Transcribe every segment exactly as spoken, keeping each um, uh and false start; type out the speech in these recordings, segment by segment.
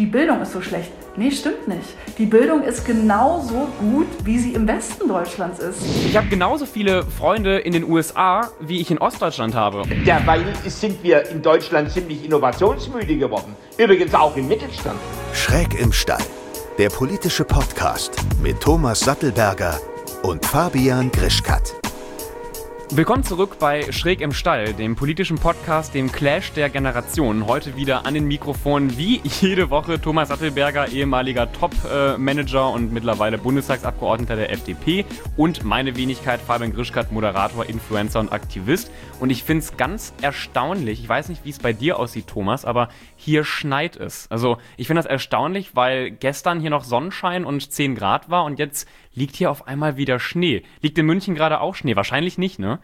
die Bildung ist so schlecht. Nee, stimmt nicht. Die Bildung ist genauso gut, wie sie im Westen Deutschlands ist. Ich habe genauso viele Freunde in den U S A, wie ich in Ostdeutschland habe. Derweil sind wir in Deutschland ziemlich innovationsmüde geworden. Übrigens auch im Mittelstand. Schräg im Stall. Der politische Podcast mit Thomas Sattelberger und Fabian Grischkat. Willkommen zurück bei Schräg im Stall, dem politischen Podcast, dem Clash der Generationen. Heute wieder an den Mikrofonen wie jede Woche Thomas Sattelberger, ehemaliger Top-Manager und mittlerweile Bundestagsabgeordneter der F D P und meine Wenigkeit Fabian Grischkat, Moderator, Influencer und Aktivist. Und ich finde es ganz erstaunlich, ich weiß nicht, wie es bei dir aussieht, Thomas, aber hier schneit es. Also ich finde das erstaunlich, weil gestern hier noch Sonnenschein und zehn Grad war und jetzt liegt hier auf einmal wieder Schnee. Liegt in München gerade auch Schnee? Wahrscheinlich nicht, ne?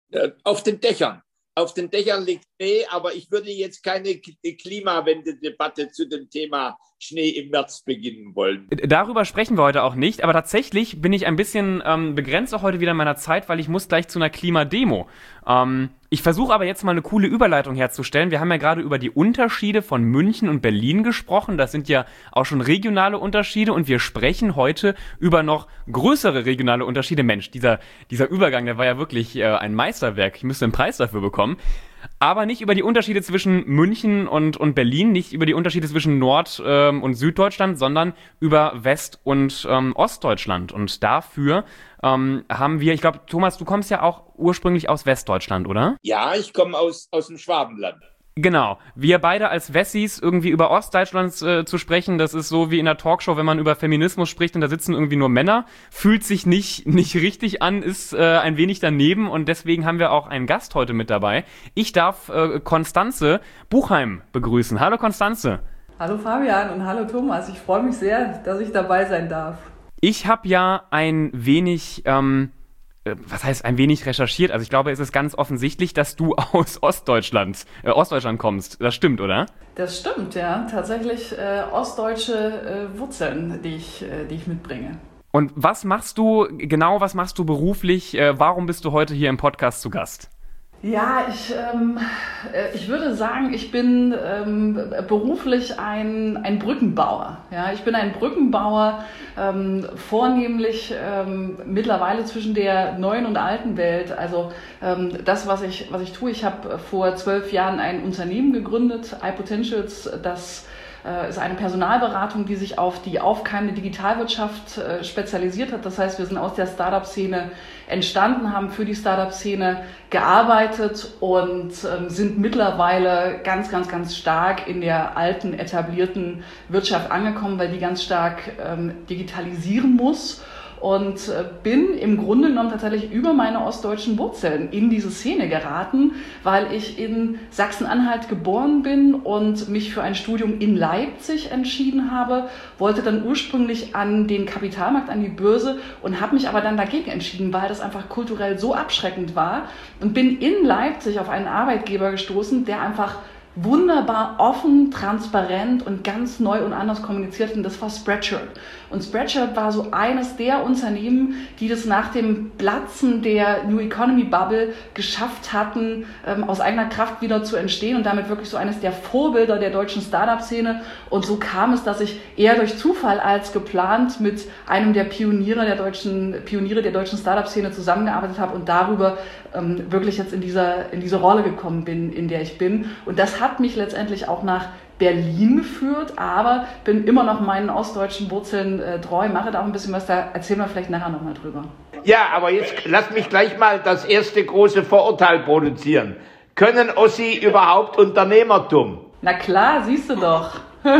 Auf den Dächern. Auf den Dächern liegt Schnee, aber ich würde jetzt keine Klimawende-Debatte zu dem Thema Schnee im März beginnen wollen. Darüber sprechen wir heute auch nicht, aber tatsächlich bin ich ein bisschen ähm, begrenzt auch heute wieder in meiner Zeit, weil ich muss gleich zu einer Klimademo. Ähm, ich versuche aber jetzt mal eine coole Überleitung herzustellen. Wir haben ja gerade über die Unterschiede von München und Berlin gesprochen. Das sind ja auch schon regionale Unterschiede und wir sprechen heute über noch größere regionale Unterschiede. Mensch, dieser, dieser Übergang, der war ja wirklich äh, ein Meisterwerk. Ich müsste einen Preis dafür bekommen. Aber nicht über die Unterschiede zwischen München und, und Berlin, nicht über die Unterschiede zwischen Nord- ähm, und Süddeutschland, sondern über West- und ähm, Ostdeutschland. Und dafür ähm, haben wir, ich glaube, Thomas, du kommst ja auch ursprünglich aus Westdeutschland, oder? Ja, ich komme aus, aus dem Schwabenland. Genau. Wir beide als Wessis irgendwie über Ostdeutschland äh, zu sprechen, das ist so wie in der Talkshow, wenn man über Feminismus spricht und da sitzen irgendwie nur Männer, fühlt sich nicht nicht richtig an, ist äh, ein wenig daneben und deswegen haben wir auch einen Gast heute mit dabei. Ich darf äh, Constanze Buchheim begrüßen. Hallo Constanze. Hallo Fabian und hallo Thomas. Ich freue mich sehr, dass ich dabei sein darf. Ich habe ja ein wenig... Ähm, was heißt ein wenig recherchiert? Also ich glaube, es ist ganz offensichtlich, dass du aus Ostdeutschland, äh, Ostdeutschland kommst. Das stimmt, oder? Das stimmt, ja. Tatsächlich äh, ostdeutsche äh, Wurzeln, die ich, äh, die ich mitbringe. Und was machst du, genau was machst du beruflich? Äh, warum bist du heute hier im Podcast zu Gast? Ja, ich, ähm, ich würde sagen, ich bin ähm, beruflich ein, ein Brückenbauer. Ja, ich bin ein Brückenbauer, ähm, vornehmlich ähm, mittlerweile zwischen der neuen und alten Welt. Also ähm, das, was ich, was ich tue, ich habe vor zwölf Jahren ein Unternehmen gegründet, iPotentials, das ist eine Personalberatung, die sich auf die aufkeimende Digitalwirtschaft äh, spezialisiert hat. Das heißt, wir sind aus der Startup-Szene entstanden, haben für die Startup-Szene gearbeitet und ähm, sind mittlerweile ganz, ganz, ganz stark in der alten, etablierten Wirtschaft angekommen, weil die ganz stark ähm, digitalisieren muss. Und bin im Grunde genommen tatsächlich über meine ostdeutschen Wurzeln in diese Szene geraten, weil ich in Sachsen-Anhalt geboren bin und mich für ein Studium in Leipzig entschieden habe, wollte dann ursprünglich an den Kapitalmarkt, an die Börse und habe mich aber dann dagegen entschieden, weil das einfach kulturell so abschreckend war und bin in Leipzig auf einen Arbeitgeber gestoßen, der einfach wunderbar offen, transparent und ganz neu und anders kommuniziert und das war Spreadshirt. Und Spreadshirt war so eines der Unternehmen, die das nach dem Platzen der New Economy Bubble geschafft hatten, ähm, aus eigener Kraft wieder zu entstehen und damit wirklich so eines der Vorbilder der deutschen Startup-Szene. Und so kam es, dass ich eher durch Zufall als geplant mit einem der Pioniere der deutschen, Pioniere der deutschen Startup-Szene zusammengearbeitet habe und darüber ähm, wirklich jetzt in dieser, in diese Rolle gekommen bin, in der ich bin. Und das hat mich letztendlich auch nach Berlin geführt, aber bin immer noch meinen ostdeutschen Wurzeln äh, treu, mache da auch ein bisschen was, da erzählen wir vielleicht nachher nochmal drüber. Ja, aber jetzt lass mich gleich mal das erste große Vorurteil produzieren. Können Ossi überhaupt Unternehmertum? Na klar, siehst du doch.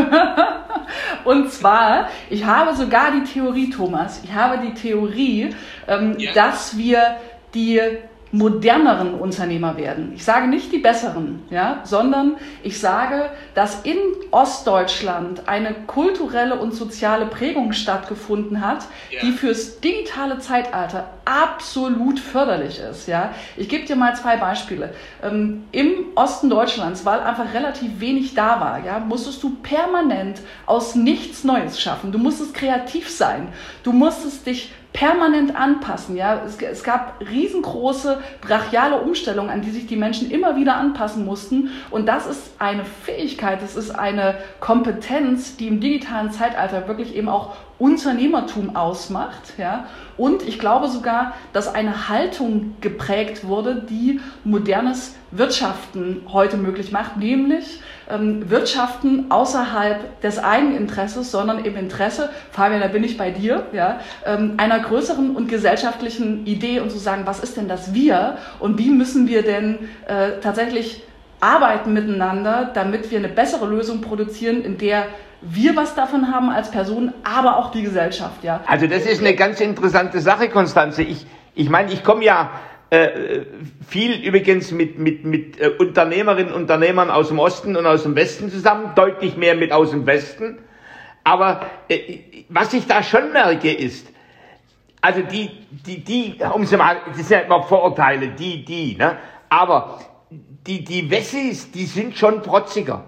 Und zwar, ich habe sogar die Theorie, Thomas, ich habe die Theorie, ähm, ja. dass wir die moderneren Unternehmer werden. Ich sage nicht die besseren, ja, sondern ich sage, dass in Ostdeutschland eine kulturelle und soziale Prägung stattgefunden hat, ja. die fürs digitale Zeitalter absolut förderlich ist. Ja. Ich gebe dir mal zwei Beispiele. Ähm, Im Osten Deutschlands, weil einfach relativ wenig da war, ja, musstest du permanent aus nichts Neues schaffen. Du musstest kreativ sein. Du musstest dich permanent anpassen. Ja? Es, es gab riesengroße, brachiale Umstellungen, an die sich die Menschen immer wieder anpassen mussten. Und das ist eine Fähigkeit, das ist eine Kompetenz, die im digitalen Zeitalter wirklich eben auch Unternehmertum ausmacht. Ja? Und ich glaube sogar, dass eine Haltung geprägt wurde, die modernes Wirtschaften heute möglich macht, nämlich ähm, Wirtschaften außerhalb des Eigeninteresses, sondern im Interesse, Fabian, da bin ich bei dir, ja, ähm, einer größeren und gesellschaftlichen Idee und zu sagen, was ist denn das Wir und wie müssen wir denn äh, tatsächlich arbeiten miteinander, damit wir eine bessere Lösung produzieren, in der wir was davon haben als Person, aber auch die Gesellschaft, ja. Also das ist eine ganz interessante Sache, Konstanze. Ich, ich meine, ich komme ja äh, viel übrigens mit, mit, mit äh, Unternehmerinnen und Unternehmern aus dem Osten und aus dem Westen zusammen, deutlich mehr mit aus dem Westen. Aber äh, was ich da schon merke ist, also die, die, die, um sie mal, das sind ja immer Vorurteile, die, die, ne? Aber die, die Wessis, die sind schon protziger.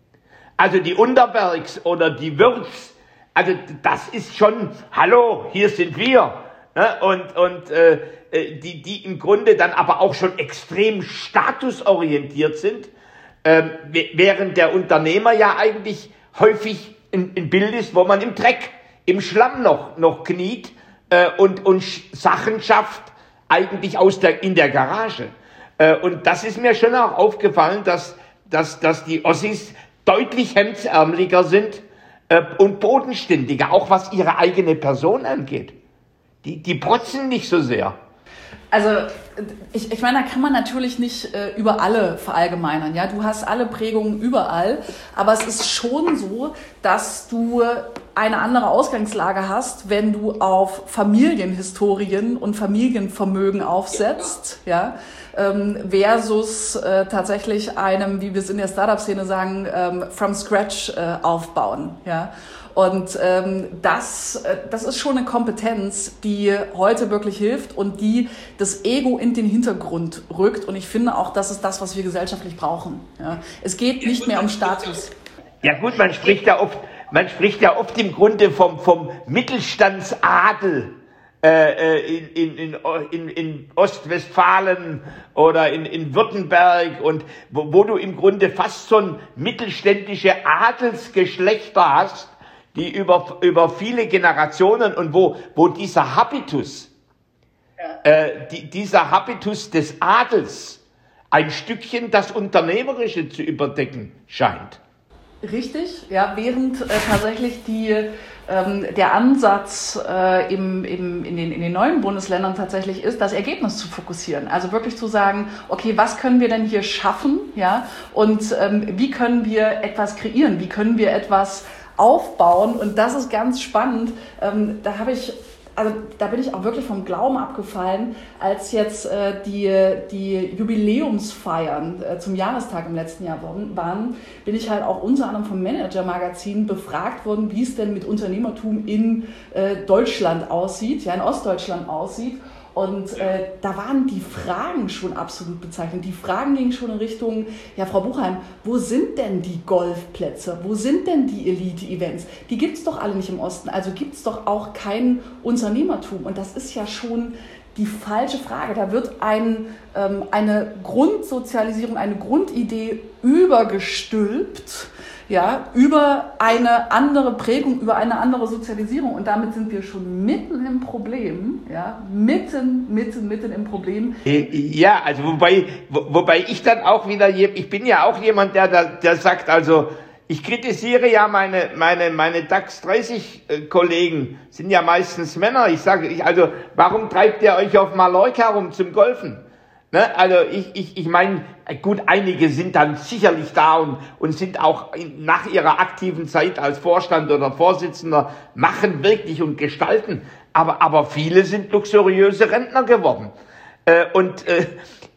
Also die Unterbergs oder die Würz, also das ist schon, hallo, hier sind wir. Ne? Und, und äh, die, die im Grunde dann aber auch schon extrem statusorientiert sind, äh, während der Unternehmer ja eigentlich häufig ein, ein Bild ist, wo man im Dreck, im Schlamm noch, noch kniet äh, und, und Sachen schafft, eigentlich aus der, in der Garage. Äh, und das ist mir schon auch aufgefallen, dass, dass, dass die Ossis deutlich hemdsärmeliger sind äh, und bodenständiger, auch was ihre eigene Person angeht. Die, die protzen nicht so sehr. Also ich, ich meine, da kann man natürlich nicht äh, über alle verallgemeinern. Ja? Du hast alle Prägungen überall, aber es ist schon so, dass du eine andere Ausgangslage hast, wenn du auf Familienhistorien und Familienvermögen aufsetzt, ja, ähm, versus äh, tatsächlich einem, wie wir es in der Startup-Szene sagen, ähm, from scratch äh, aufbauen, ja. Und ähm, das, äh, das ist schon eine Kompetenz, die heute wirklich hilft und die das Ego in den Hintergrund rückt. Und ich finde auch, das ist das, was wir gesellschaftlich brauchen. Ja. Es geht nicht mehr um Status. Ja gut, man spricht ja oft, man spricht ja oft im Grunde vom, vom Mittelstandsadel äh, in, in, in, in Ostwestfalen oder in, in Württemberg und wo, wo du im Grunde fast so ein mittelständische Adelsgeschlechter hast, die über, über viele Generationen und wo, wo dieser Habitus, ja. äh, die, dieser Habitus des Adels ein Stückchen das Unternehmerische zu überdecken scheint. Richtig, ja, während äh, tatsächlich die, ähm, der Ansatz äh, im, im, in, den, in den neuen Bundesländern tatsächlich ist, das Ergebnis zu fokussieren. Also wirklich zu sagen, okay, was können wir denn hier schaffen, ja, und ähm, wie können wir etwas kreieren, wie können wir etwas aufbauen, und das ist ganz spannend. Ähm, da habe ich, also da bin ich auch wirklich vom Glauben abgefallen, als jetzt äh, die, die Jubiläumsfeiern äh, zum Jahrestag im letzten Jahr waren, bin ich halt auch unter anderem vom Manager-Magazin befragt worden, wie es denn mit Unternehmertum in äh, Deutschland aussieht, ja, in Ostdeutschland aussieht. Und äh, da waren die Fragen schon absolut bezeichnend. Die Fragen gingen schon in Richtung, ja, Frau Buchheim, wo sind denn die Golfplätze? Wo sind denn die Elite-Events? Die gibt's doch alle nicht im Osten. Also gibt's doch auch kein Unternehmertum. Und das ist ja schon die falsche Frage. Da wird ein, ähm, eine Grundsozialisierung, eine Grundidee übergestülpt, ja, über eine andere Prägung, über eine andere Sozialisierung, und damit sind wir schon mitten im Problem, ja, mitten, mitten, mitten im Problem. Ja, also wobei, wo, wobei ich dann auch wieder, ich bin ja auch jemand, der, der sagt, also ich kritisiere ja meine, meine, meine DAX dreißig Kollegen, sind ja meistens Männer. Ich sage, ich, also warum treibt ihr euch auf Mallorca rum zum Golfen? Ne? Also ich, ich, ich meine, gut, einige sind dann sicherlich da und, und sind auch in, nach ihrer aktiven Zeit als Vorstand oder Vorsitzender, machen wirklich und gestalten. Aber, aber viele sind luxuriöse Rentner geworden. Äh, und äh,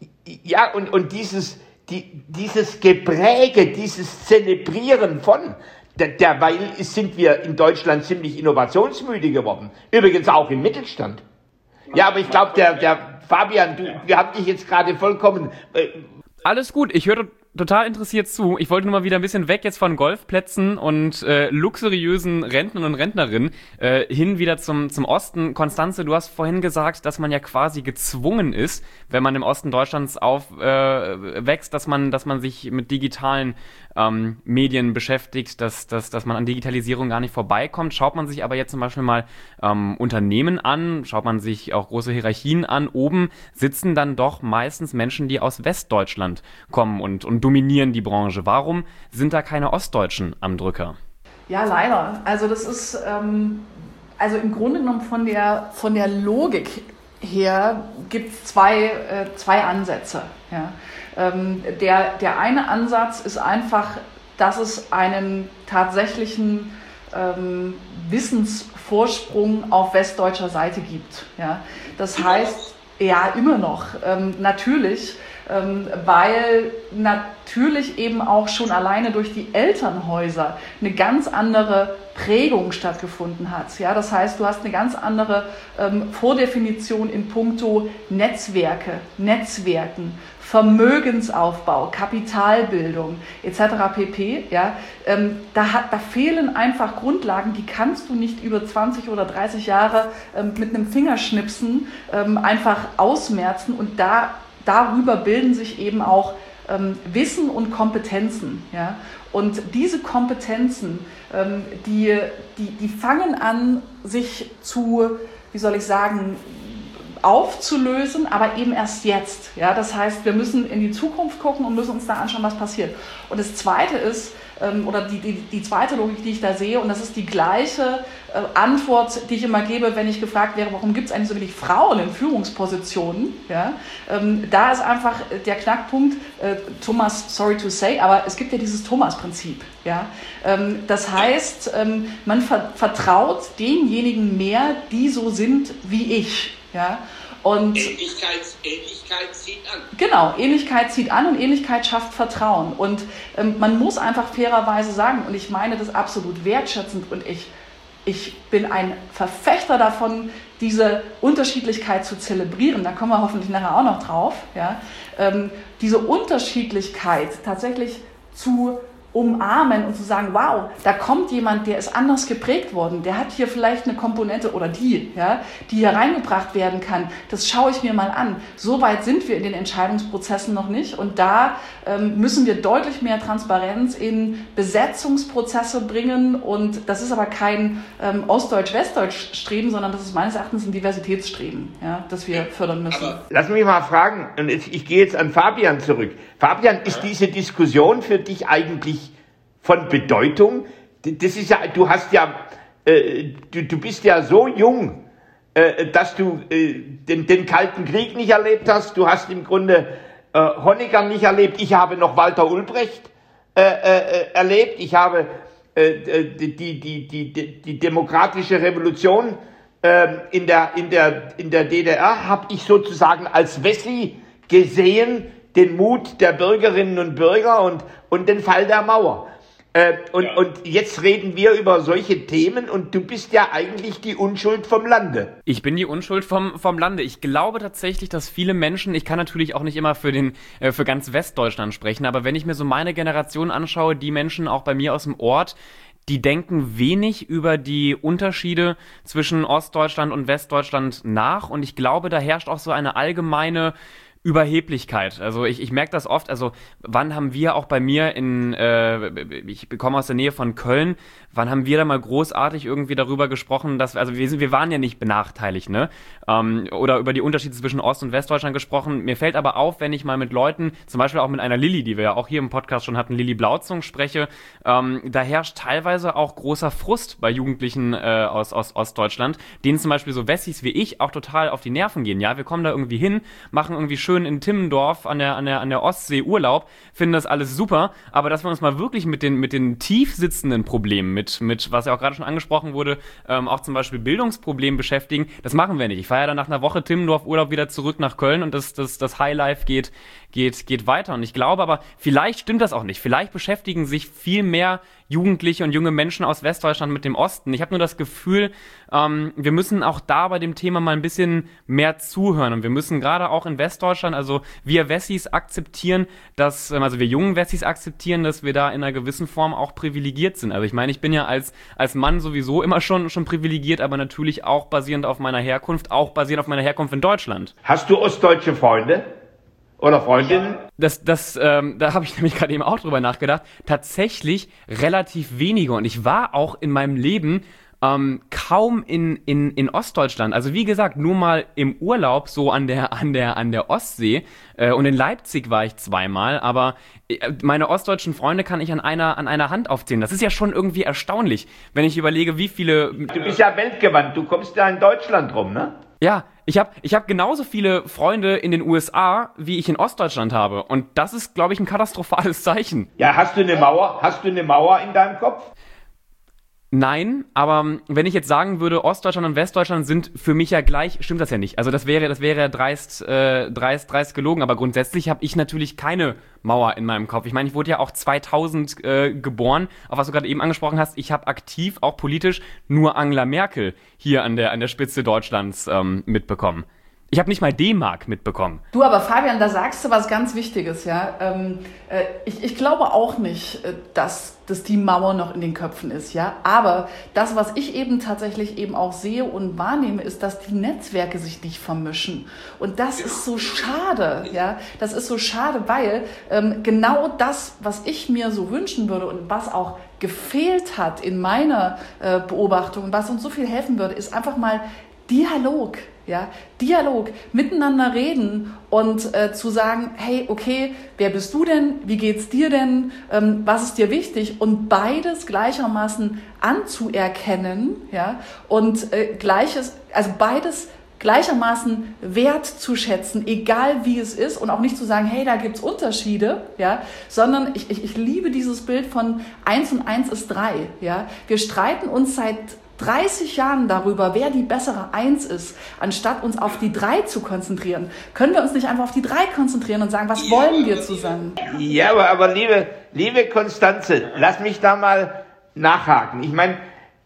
ja, und, und dieses, die, dieses Gepräge, dieses Zelebrieren von, der, derweil sind wir in Deutschland ziemlich innovationsmüde geworden. Übrigens auch im Mittelstand. Ja, aber ich glaube, der, der Fabian, du, wir haben dich jetzt gerade vollkommen... Äh Alles gut, ich höre total interessiert zu. Ich wollte nur mal wieder ein bisschen weg jetzt von Golfplätzen und äh, luxuriösen Rentnern und Rentnerinnen äh, hin wieder zum, zum Osten. Konstanze, du hast vorhin gesagt, dass man ja quasi gezwungen ist, wenn man im Osten Deutschlands aufwächst, äh, dass man, dass man sich mit digitalen ähm, Medien beschäftigt, dass, dass, dass man an Digitalisierung gar nicht vorbeikommt. Schaut man sich aber jetzt zum Beispiel mal ähm, Unternehmen an, schaut man sich auch große Hierarchien an, oben sitzen dann doch meistens Menschen, die aus Westdeutschland kommen und, und dominieren die Branche. Warum sind da keine Ostdeutschen am Drücker? Ja, leider. Also das ist, ähm, also im Grunde genommen von der, von der Logik her gibt es zwei, äh, zwei Ansätze. Ja. Ähm, der, der eine Ansatz ist einfach, dass es einen tatsächlichen ähm, Wissensvorsprung auf westdeutscher Seite gibt. Ja. Das heißt, ja, immer noch, ähm, natürlich, ähm, weil natürlich eben auch schon alleine durch die Elternhäuser eine ganz andere Prägung stattgefunden hat. Ja, das heißt, du hast eine ganz andere ähm, Vordefinition in puncto Netzwerke, Netzwerken, Vermögensaufbau, Kapitalbildung et cetera pp. Ja, ähm, da, hat, da fehlen einfach Grundlagen, die kannst du nicht über zwanzig oder dreißig Jahre ähm, mit einem Fingerschnipsen ähm, einfach ausmerzen, und da, darüber bilden sich eben auch ähm, Wissen und Kompetenzen. Ja? Und diese Kompetenzen, ähm, die, die, die fangen an, sich zu, wie soll ich sagen, aufzulösen, aber eben erst jetzt. Ja? Das heißt, wir müssen in die Zukunft gucken und müssen uns da anschauen, was passiert. Und das Zweite ist, ähm, oder die, die, die zweite Logik, die ich da sehe, und das ist die gleiche äh, Antwort, die ich immer gebe, wenn ich gefragt wäre, warum gibt es eigentlich so wenig Frauen in Führungspositionen? Ja? Ähm, da ist einfach der Knackpunkt, äh, Thomas, sorry to say, aber es gibt ja dieses Thomas-Prinzip. Ja? Ähm, das heißt, ähm, man ver- vertraut denjenigen mehr, die so sind wie ich. Ja? Und Ähnlichkeit, Ähnlichkeit zieht an. Genau, Ähnlichkeit zieht an und Ähnlichkeit schafft Vertrauen. Und ähm, man muss einfach fairerweise sagen, und ich meine das absolut wertschätzend, und ich, ich bin ein Verfechter davon, diese Unterschiedlichkeit zu zelebrieren, da kommen wir hoffentlich nachher auch noch drauf, ja? ähm, diese Unterschiedlichkeit tatsächlich zu umarmen und zu sagen, wow, da kommt jemand, der ist anders geprägt worden, der hat hier vielleicht eine Komponente oder die, ja, die hier reingebracht werden kann, das schaue ich mir mal an. So weit sind wir in den Entscheidungsprozessen noch nicht, und da ähm, müssen wir deutlich mehr Transparenz in Besetzungsprozesse bringen, und das ist aber kein ähm, Ostdeutsch-Westdeutsch-Streben, sondern das ist meines Erachtens ein Diversitätsstreben, ja, das wir fördern müssen. Aber lass mich mal fragen, und ich gehe jetzt an Fabian zurück. Fabian, ist diese Diskussion für dich eigentlich von Bedeutung? Das ist ja, du hast ja, äh, du, du bist ja so jung, äh, dass du äh, den, den Kalten Krieg nicht erlebt hast. Du hast im Grunde äh, Honecker nicht erlebt. Ich habe noch Walter Ulbricht äh, äh, erlebt. Ich habe äh, die, die, die, die, die demokratische Revolution äh, in der, in der, in der D D R habe ich sozusagen als Wessi gesehen, den Mut der Bürgerinnen und Bürger und, und den Fall der Mauer. Äh, und, ja. und jetzt reden wir über solche Themen, und du bist ja eigentlich die Unschuld vom Lande. Ich bin die Unschuld vom, vom Lande. Ich glaube tatsächlich, dass viele Menschen, ich kann natürlich auch nicht immer für, den, äh, für ganz Westdeutschland sprechen, aber wenn ich mir so meine Generation anschaue, die Menschen auch bei mir aus dem Ort, die denken wenig über die Unterschiede zwischen Ostdeutschland und Westdeutschland nach, und ich glaube, da herrscht auch so eine allgemeine Überheblichkeit. Also ich, ich merke das oft, also wann haben wir auch bei mir in, äh, ich komme aus der Nähe von Köln, wann haben wir da mal großartig irgendwie darüber gesprochen, dass, also wir sind, wir waren ja nicht benachteiligt, ne? Ähm, oder über die Unterschiede zwischen Ost- und Westdeutschland gesprochen. Mir fällt aber auf, wenn ich mal mit Leuten, zum Beispiel auch mit einer Lilly, die wir ja auch hier im Podcast schon hatten, Lilly Blauzung spreche, ähm, da herrscht teilweise auch großer Frust bei Jugendlichen äh, aus, aus Ostdeutschland, denen zum Beispiel so Wessis wie ich auch total auf die Nerven gehen. Ja, wir kommen da irgendwie hin, machen irgendwie schön in Timmendorf an der, an der, an der Ostsee Urlaub, finden das alles super, aber dass wir uns mal wirklich mit den, mit den tief sitzenden Problemen, mit, mit, was ja auch gerade schon angesprochen wurde, ähm, auch zum Beispiel Bildungsproblemen beschäftigen, das machen wir nicht. Ich fahre ja dann nach einer Woche Timmendorf Urlaub wieder zurück nach Köln, und das, das, das Highlife geht, geht, geht weiter. Und ich glaube aber, vielleicht stimmt das auch nicht. Vielleicht beschäftigen sich viel mehr Jugendliche und junge Menschen aus Westdeutschland mit dem Osten. Ich habe nur das Gefühl, ähm, wir müssen auch da bei dem Thema mal ein bisschen mehr zuhören. Und wir müssen gerade auch in Westdeutschland, also wir Wessis akzeptieren, dass, ähm, also wir jungen Wessis akzeptieren, dass wir da in einer gewissen Form auch privilegiert sind. Also ich meine, ich bin ja als, als Mann sowieso immer schon, schon privilegiert, aber natürlich auch basierend auf meiner Herkunft, auch basierend auf meiner Herkunft in Deutschland. Hast du ostdeutsche Freunde? Oder Freundinnen? Das, das, ähm, da habe ich nämlich gerade eben auch drüber nachgedacht. Tatsächlich relativ wenige. Und ich war auch in meinem Leben ähm, kaum in, in, in Ostdeutschland. Also wie gesagt, nur mal im Urlaub so an der, an der, an der Ostsee. Äh, und in Leipzig war ich zweimal. Aber äh, meine ostdeutschen Freunde kann ich an einer, an einer Hand aufzählen. Das ist ja schon irgendwie erstaunlich, wenn ich überlege, wie viele... Du bist ja weltgewandt. Du kommst ja in Deutschland rum, ne? Ja, ich habe ich hab genauso viele Freunde in den U S A, wie ich in Ostdeutschland habe. Und das ist, glaube ich, ein katastrophales Zeichen. Ja, hast du eine Mauer? Hast du eine Mauer in deinem Kopf? Nein, aber wenn ich jetzt sagen würde, Ostdeutschland und Westdeutschland sind für mich ja gleich, stimmt das ja nicht. Also das wäre, das wäre dreist, äh, dreist, dreist gelogen. Aber grundsätzlich habe ich natürlich keine Mauer in meinem Kopf. Ich meine, ich wurde ja auch zweitausend äh, geboren. Auf was du gerade eben angesprochen hast, ich habe aktiv, auch politisch, nur Angela Merkel hier an der, an der Spitze Deutschlands ähm, mitbekommen. Ich habe nicht mal D-Mark mitbekommen. Du, aber Fabian, da sagst du was ganz Wichtiges, ja. Ähm, äh, ich, ich glaube auch nicht, äh, dass, dass die Mauer noch in den Köpfen ist, ja. Aber das, was ich eben tatsächlich eben auch sehe und wahrnehme, ist, dass die Netzwerke sich nicht vermischen. Und das ist so schade, ja. Das ist so schade, weil ähm, genau das, was ich mir so wünschen würde und was auch gefehlt hat in meiner äh, Beobachtung, was uns so viel helfen würde, ist einfach mal Dialog. Ja, Dialog, miteinander reden und äh, zu sagen, hey, okay, wer bist du denn? Wie geht's dir denn? Ähm, was ist dir wichtig? Und beides gleichermaßen anzuerkennen, ja, und äh, gleiches, also beides gleichermaßen wertzuschätzen, egal wie es ist, und auch nicht zu sagen, hey, da gibt's Unterschiede, ja, sondern ich, ich, ich liebe dieses Bild von eins und eins ist drei, ja. Wir streiten uns seit dreißig Jahren darüber, wer die bessere Eins ist, anstatt uns auf die drei zu konzentrieren. Können wir uns nicht einfach auf die drei konzentrieren und sagen, was wollen wir zusammen? Ja, aber, aber liebe, liebe Konstanze, lass mich da mal nachhaken. Ich meine,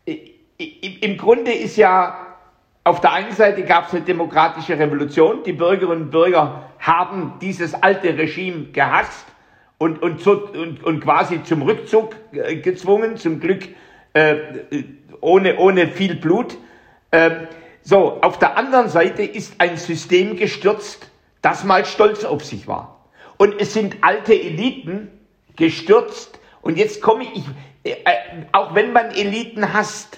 im Grunde ist ja, auf der einen Seite gab es eine demokratische Revolution. Die Bürgerinnen und Bürger haben dieses alte Regime gehasst und, und, zu, und, und quasi zum Rückzug gezwungen, zum Glück äh, ohne, ohne viel Blut. Ähm, so, auf der anderen Seite ist ein System gestürzt, das mal stolz auf sich war. Und es sind alte Eliten gestürzt. Und jetzt komme ich, äh, auch wenn man Eliten hasst,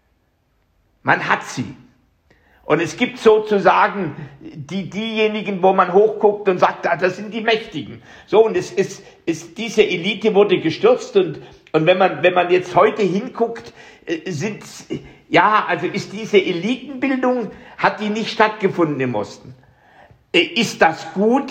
man hat sie. Und es gibt sozusagen die, diejenigen, wo man hochguckt und sagt, ah, das sind die Mächtigen. So, und es ist, ist, diese Elite wurde gestürzt und, und wenn man, wenn man jetzt heute hinguckt, sind, ja, also ist diese Elitenbildung, hat die nicht stattgefunden im Osten. Ist das gut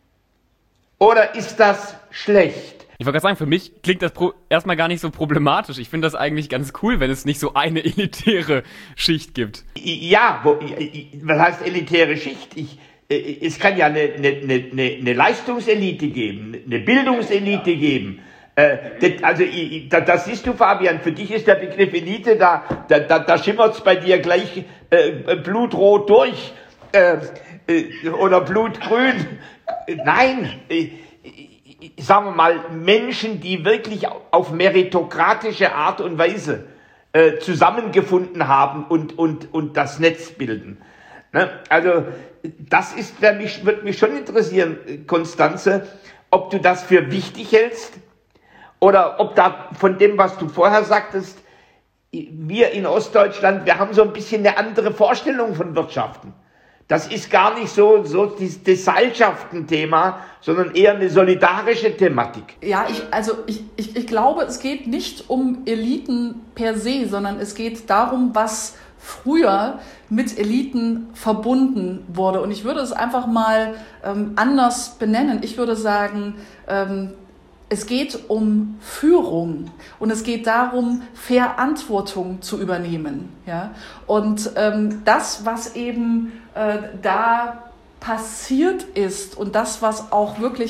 oder ist das schlecht? Ich wollte gerade sagen, für mich klingt das pro- erstmal gar nicht so problematisch. Ich finde das eigentlich ganz cool, wenn es nicht so eine elitäre Schicht gibt. Ja, wo, was heißt elitäre Schicht? Ich, es kann ja eine, eine, eine, eine Leistungselite geben, eine Bildungselite geben. Also, das siehst du, Fabian, für dich ist der Begriff Elite, da, da, da schimmert es bei dir gleich äh, blutrot durch äh, äh, oder blutgrün. Nein, äh, sagen wir mal, Menschen, die wirklich auf meritokratische Art und Weise äh, zusammengefunden haben und, und, und das Netz bilden. Ne? Also, das ist, wer mich, wird mich schon interessieren, Konstanze, ob du das für wichtig hältst oder ob da von dem, was du vorher sagtest, wir in Ostdeutschland, wir haben so ein bisschen eine andere Vorstellung von Wirtschaften. Das ist gar nicht so, so das Gesellschaftenthema, sondern eher eine solidarische Thematik. Ja, ich, also ich, ich, ich glaube, es geht nicht um Eliten per se, sondern es geht darum, was früher mit Eliten verbunden wurde. Und ich würde es einfach mal ähm, anders benennen. Ich würde sagen, ähm, es geht um Führung und es geht darum, Verantwortung zu übernehmen. Ja? Und ähm, das, was eben äh, da passiert ist und das, was auch wirklich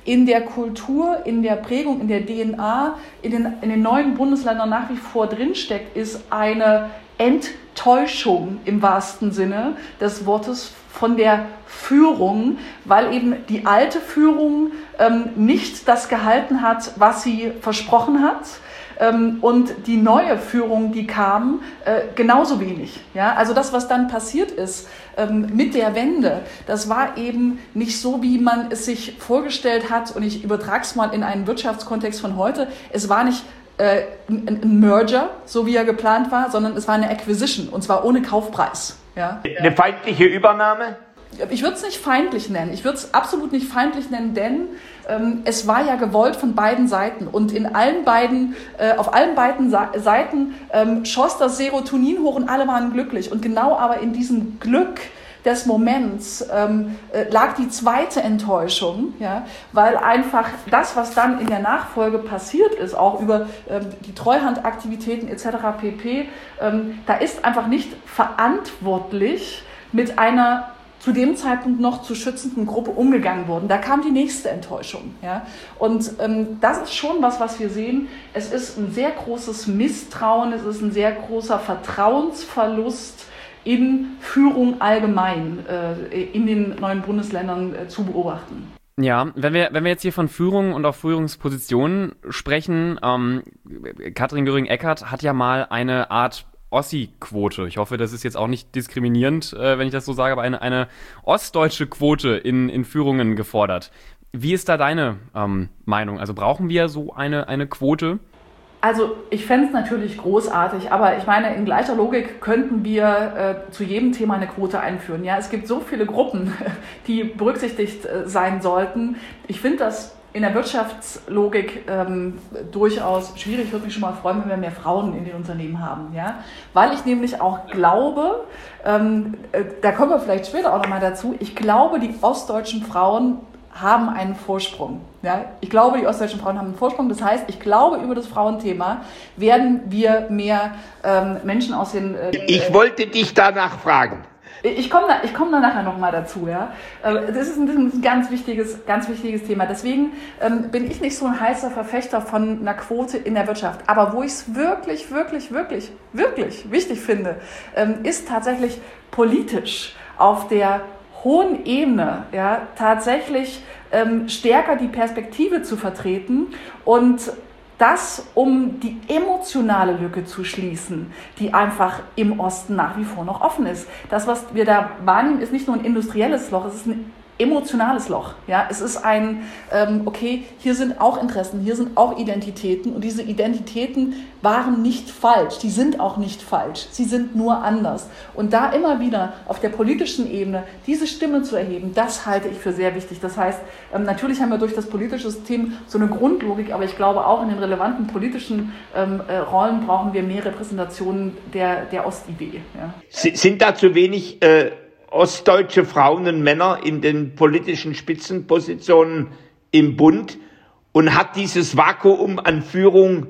in der Kultur, in der Prägung, in der D N A, in den, in den neuen Bundesländern nach wie vor drinsteckt, ist eine Enttäuschung im wahrsten Sinne des Wortes von der Führung, weil eben die alte Führung ähm, nicht das gehalten hat, was sie versprochen hat. Ähm, und die neue Führung, die kam, äh, genauso wenig. Ja? Also das, was dann passiert ist ähm, mit der Wende, das war eben nicht so, wie man es sich vorgestellt hat. Und ich übertrage es mal in einen Wirtschaftskontext von heute. Es war nicht äh, ein, ein Merger, so wie er geplant war, sondern es war eine Acquisition, und zwar ohne Kaufpreis. Ja? Eine feindliche Übernahme? Ich würde es nicht feindlich nennen. Ich würde es absolut nicht feindlich nennen, denn ähm, es war ja gewollt von beiden Seiten. Und in allen beiden, äh, auf allen beiden Sa- Seiten ähm, schoss das Serotonin hoch und alle waren glücklich. Und genau aber in diesem Glück des Moments ähm, äh, lag die zweite Enttäuschung, ja, weil einfach das, was dann in der Nachfolge passiert ist, auch über ähm, die Treuhandaktivitäten et cetera pp., ähm, da ist einfach nicht verantwortlich mit einer zu dem Zeitpunkt noch zu schützenden Gruppe umgegangen worden. Da kam die nächste Enttäuschung. Ja? Und ähm, das ist schon was, was wir sehen. Es ist ein sehr großes Misstrauen, es ist ein sehr großer Vertrauensverlust in Führung allgemein äh, in den neuen Bundesländern äh, zu beobachten. Ja, wenn wir, wenn wir jetzt hier von Führung und auch Führungspositionen sprechen, ähm, Katrin Göring-Eckardt hat ja mal eine Art Ossi-Quote. Ich hoffe, das ist jetzt auch nicht diskriminierend, äh, wenn ich das so sage, aber eine, eine ostdeutsche Quote in, in Führungen gefordert. Wie ist da deine ähm, Meinung? Also brauchen wir so eine, eine Quote? Also ich fände es natürlich großartig, aber ich meine, in gleicher Logik könnten wir äh, zu jedem Thema eine Quote einführen. Ja, es gibt so viele Gruppen, die berücksichtigt äh, sein sollten. Ich finde das in der Wirtschaftslogik ähm, durchaus schwierig. Ich würde mich schon mal freuen, wenn wir mehr Frauen in den Unternehmen haben. Ja? Weil ich nämlich auch glaube, ähm, äh, da kommen wir vielleicht später auch nochmal dazu, ich glaube, die ostdeutschen Frauen haben einen Vorsprung. Ja? Ich glaube, die ostdeutschen Frauen haben einen Vorsprung. Das heißt, ich glaube, über das Frauenthema werden wir mehr ähm, Menschen aus den... Äh, ich wollte dich danach fragen. Ich komme da, ich komm da nachher nochmal dazu. Ja? Das ist ein, ein ganz wichtiges, ganz wichtiges Thema. Deswegen ähm, bin ich nicht so ein heißer Verfechter von einer Quote in der Wirtschaft. Aber wo ich es wirklich, wirklich, wirklich, wirklich wichtig finde, ähm, ist tatsächlich politisch auf der hohen Ebene, ja, tatsächlich ähm, stärker die Perspektive zu vertreten und das, um die emotionale Lücke zu schließen, die einfach im Osten nach wie vor noch offen ist. Das, was wir da wahrnehmen, ist nicht nur ein industrielles Loch, es ist ein emotionales Loch. Ja, es ist ein, ähm, okay, hier sind auch Interessen, hier sind auch Identitäten und diese Identitäten waren nicht falsch, die sind auch nicht falsch, sie sind nur anders. Und da immer wieder auf der politischen Ebene diese Stimme zu erheben, das halte ich für sehr wichtig. Das heißt, ähm, natürlich haben wir durch das politische System so eine Grundlogik, aber ich glaube auch in den relevanten politischen ähm, äh, Rollen brauchen wir mehr Repräsentationen der, der Ostidee. Ja. Sind da zu wenig äh ostdeutsche Frauen und Männer in den politischen Spitzenpositionen im Bund? Und hat dieses Vakuum an Führung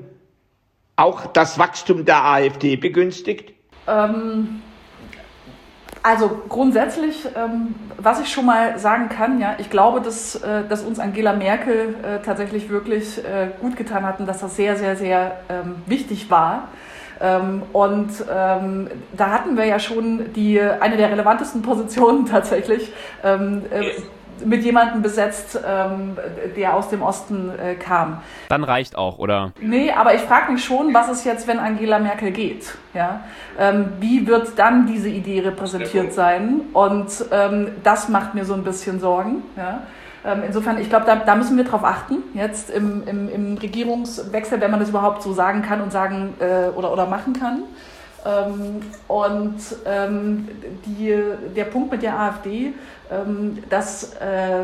auch das Wachstum der AfD begünstigt? Ähm, also grundsätzlich, ähm, was ich schon mal sagen kann, ja, ich glaube, dass, äh, dass uns Angela Merkel äh, tatsächlich wirklich äh, gut getan hat und dass das sehr, sehr, sehr ähm, wichtig war. Ähm, und ähm, da hatten wir ja schon die, eine der relevantesten Positionen tatsächlich ähm, äh, mit jemandem besetzt, ähm, der aus dem Osten äh, kam. Dann reicht auch, oder? Nee, aber ich frage mich schon, was ist jetzt, wenn Angela Merkel geht? Ja? Ähm, wie wird dann diese Idee repräsentiert sein? Und ähm, das macht mir so ein bisschen Sorgen, ja? Insofern, ich glaube, da, da müssen wir drauf achten, jetzt im, im, im Regierungswechsel, wenn man das überhaupt so sagen kann und sagen äh, oder, oder machen kann. Ähm, und ähm, die, der Punkt mit der AfD, ähm, das äh,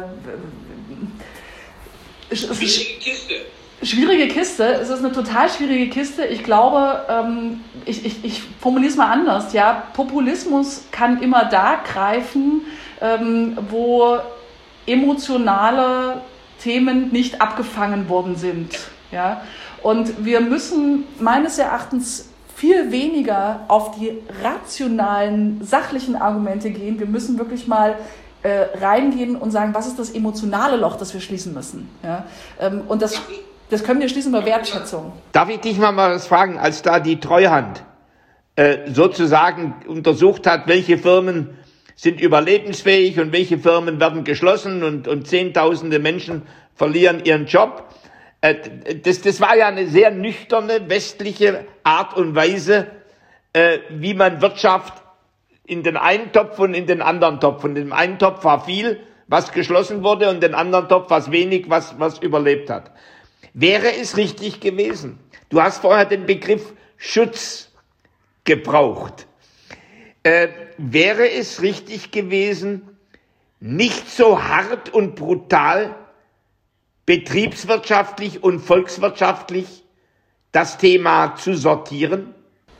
schwierige Kiste. Schwierige Kiste, es ist eine total schwierige Kiste. Ich glaube, ähm, ich, ich, ich formuliere es mal anders, ja, Populismus kann immer da greifen, ähm, wo emotionale Themen nicht abgefangen worden sind. Ja? Und wir müssen meines Erachtens viel weniger auf die rationalen, sachlichen Argumente gehen. Wir müssen wirklich mal äh, reingehen und sagen, was ist das emotionale Loch, das wir schließen müssen. Ja? Ähm, und das, das können wir schließen über Wertschätzung. Darf ich dich mal was fragen, als da die Treuhand äh, sozusagen untersucht hat, welche Firmen sind überlebensfähig und welche Firmen werden geschlossen und, und Zehntausende Menschen verlieren ihren Job. Äh, das, das war ja eine sehr nüchterne westliche Art und Weise, äh, wie man Wirtschaft in den einen Topf und in den anderen Topf. Und im einen Topf war viel, was geschlossen wurde, und den anderen Topf was wenig, was, was überlebt hat. Wäre es richtig gewesen? Du hast vorher den Begriff Schutz gebraucht. Äh, wäre es richtig gewesen, nicht so hart und brutal betriebswirtschaftlich und volkswirtschaftlich das Thema zu sortieren?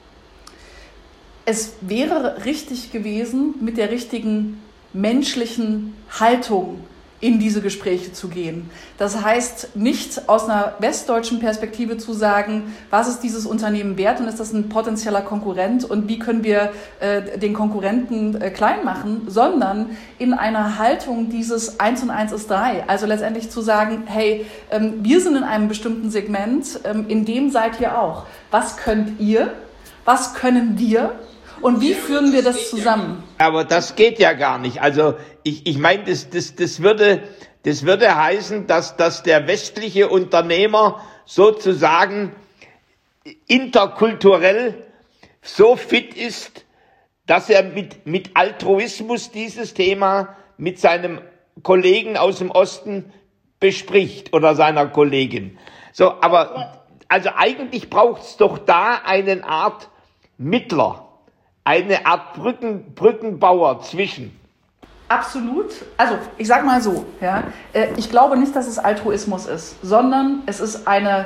Es wäre richtig gewesen, mit der richtigen menschlichen Haltung in diese Gespräche zu gehen. Das heißt, nicht aus einer westdeutschen Perspektive zu sagen, was ist dieses Unternehmen wert und ist das ein potenzieller Konkurrent und wie können wir äh, den Konkurrenten äh, klein machen, sondern in einer Haltung dieses eins und eins ist drei. Also letztendlich zu sagen, hey, ähm, wir sind in einem bestimmten Segment, ähm, in dem seid ihr auch. Was könnt ihr? Was können wir? Und wie führen wir das zusammen? Aber das geht ja gar nicht. Also ich, ich meine, das, das, das, würde, das würde heißen, dass, dass der westliche Unternehmer sozusagen interkulturell so fit ist, dass er mit, mit Altruismus dieses Thema mit seinem Kollegen aus dem Osten bespricht oder seiner Kollegin. So, aber also eigentlich braucht es doch da eine Art Mittler. Eine Art Brücken, Brückenbauer zwischen. Absolut. Also ich sag mal so, ja, ich glaube nicht, dass es Altruismus ist, sondern es ist eine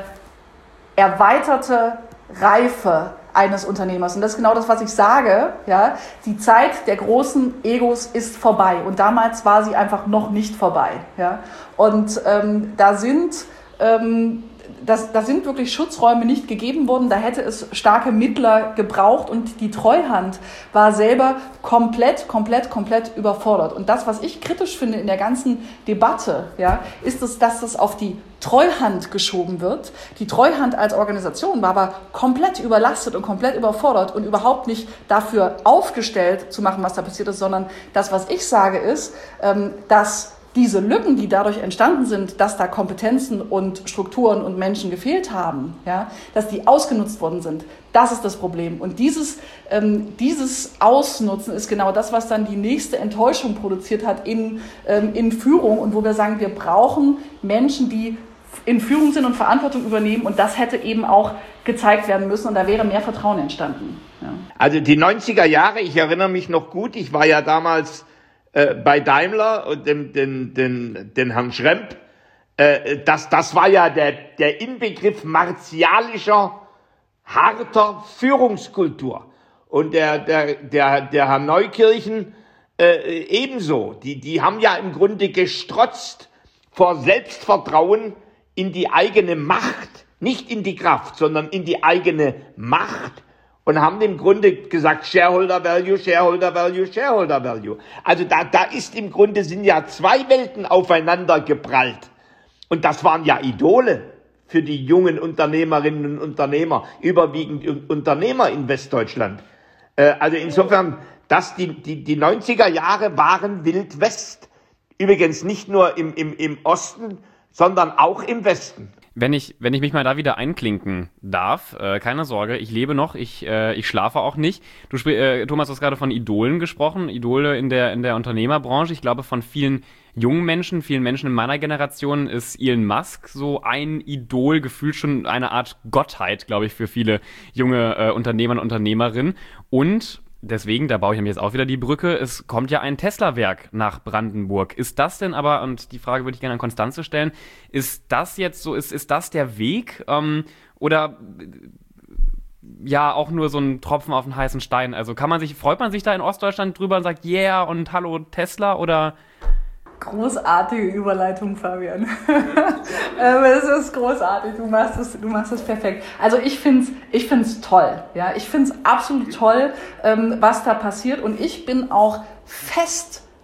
erweiterte Reife eines Unternehmers. Und das ist genau das, was ich sage. Ja, die Zeit der großen Egos ist vorbei. Und damals war sie einfach noch nicht vorbei. Ja, und ähm, da sind ähm, Das, da sind wirklich Schutzräume nicht gegeben worden, da hätte es starke Mittler gebraucht und die Treuhand war selber komplett, komplett, komplett überfordert. Und das, was ich kritisch finde in der ganzen Debatte, ja, ist es, dass das auf die Treuhand geschoben wird. Die Treuhand als Organisation war aber komplett überlastet und komplett überfordert und überhaupt nicht dafür aufgestellt zu machen, was da passiert ist, sondern das, was ich sage, ist, dass diese Lücken, die dadurch entstanden sind, dass da Kompetenzen und Strukturen und Menschen gefehlt haben, ja, dass die ausgenutzt worden sind, das ist das Problem. Und dieses, ähm, dieses Ausnutzen ist genau das, was dann die nächste Enttäuschung produziert hat in, ähm, in Führung und wo wir sagen, wir brauchen Menschen, die in Führung sind und Verantwortung übernehmen, und das hätte eben auch gezeigt werden müssen und da wäre mehr Vertrauen entstanden. Ja. Also die neunziger Jahre, ich erinnere mich noch gut, ich war ja damals bei Daimler und den, den, den, den Herrn Schremp, äh, das, das war ja der, der Inbegriff martialischer, harter Führungskultur. Und der, der, der, der Herr Neukirchen äh, ebenso. Die, die haben ja im Grunde gestrotzt vor Selbstvertrauen in die eigene Macht, nicht in die Kraft, sondern in die eigene Macht. Und haben im Grunde gesagt, Shareholder Value, Shareholder Value, Shareholder Value. Also da, da ist im Grunde, sind ja zwei Welten aufeinander geprallt. Und das waren ja Idole für die jungen Unternehmerinnen und Unternehmer, überwiegend Unternehmer in Westdeutschland. Äh, also insofern, dass die, die, die neunziger Jahre waren Wild West. Übrigens nicht nur im, im, im Osten, sondern auch im Westen. Wenn ich, wenn ich mich mal da wieder einklinken darf, äh, keine Sorge, ich lebe noch, ich, äh, ich schlafe auch nicht. Du sp- äh, Thomas, du hast gerade von Idolen gesprochen, Idole in der, in der Unternehmerbranche. Ich glaube, von vielen jungen Menschen, vielen Menschen in meiner Generation ist Elon Musk so ein Idol, gefühlt schon eine Art Gottheit, glaube ich, für viele junge äh, Unternehmer und Unternehmerinnen. Und deswegen, da baue ich mir jetzt auch wieder die Brücke, es kommt ja ein Tesla-Werk nach Brandenburg. Ist das denn aber, und die Frage würde ich gerne an Konstanze stellen, ist das jetzt so, ist, ist das der Weg ähm, oder ja auch nur so ein Tropfen auf den heißen Stein? Also kann man sich, freut man sich da in Ostdeutschland drüber und sagt, yeah und hallo Tesla oder... Großartige Überleitung, Fabian. Es ist großartig, du machst es, du machst es perfekt. Also ich finde es ich find's toll. Ja? Ich finde es absolut toll, ähm, was da passiert. Und ich bin auch fest